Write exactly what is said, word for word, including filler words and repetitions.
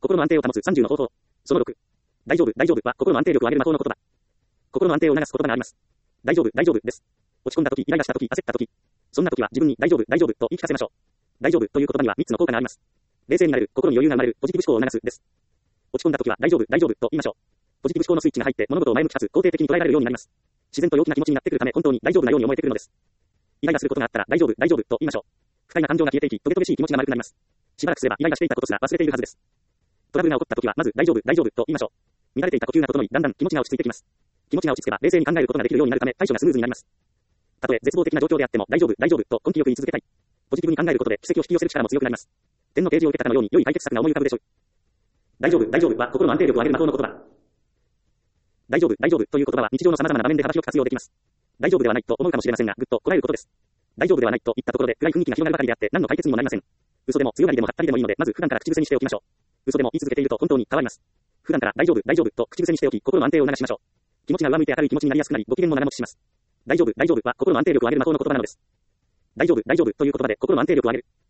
心の安定を保つさんじゅうの方法。そのろく。大丈夫、大丈夫は心の安定力を上げる魔法の言葉。心の安定を促す言葉があります。大丈夫、大丈夫です。落ち込んだ時、イライラした時、焦った時。そんな時は自分に大丈夫、大丈夫と言い聞かせましょう。大丈夫という言葉にはみっつの効果があります。冷静になれる、心に余裕が生まれる、ポジティブ思考を促すです。落ち込んだ時は大丈夫、大丈夫と言いましょう。ポジティブ思考のスイッチが入って物事を前向きかつ肯定的に捉えられるようになります。自然と陽気な気持ちになってくるため本当に大丈夫なように思えてくるのです。イライラすることがあったら大丈夫、大丈夫と言いましょう。不快な感情が消えていき、トゲトゲしい気持ちが丸くなります。しばらくすればイライラしていたことすら忘れているはずです。トラブルが起こった時はまず大丈夫、大丈夫と言いましょう。乱れていた呼吸が整い、だんだん気持ちが落ち着いてきます。気持ちが落ち着けば冷静に考えることができるようになるため対処がスムーズになります。たとえ絶望的な状況であっても大丈夫、大丈夫と根気よく言い続けたい。ポジティブに考えることで奇跡を引き寄せる力も強くなります。天の啓示を受けたかのように良い解決策が思い浮かぶでしょう。大丈夫、大丈夫は心の安定力を上げる魔法の言葉。大丈夫、大丈夫という言葉は日常の様々な場面で幅広く活用できます。大丈夫ではないと思うかもしれませんが、ぐっとこらえることです。大丈夫ではないと言ったところで暗い雰囲気が広がるばかりであって何の解決にもなりません。嘘でも強がりでもはったりでもいいので、まず普段から口癖にしておきましょう。嘘でも言い続けていると本当に変わります。普段から大丈夫、大丈夫と口癖にしておき、心の安定を促しましょう。気持ちが上向いて明るい気持ちになりやすくなり、ご機嫌も長持ちします。大丈夫、大丈夫は心の安定力を上げる魔法の言葉なのです。大丈夫、大丈夫という言葉で心の安定力を上げる。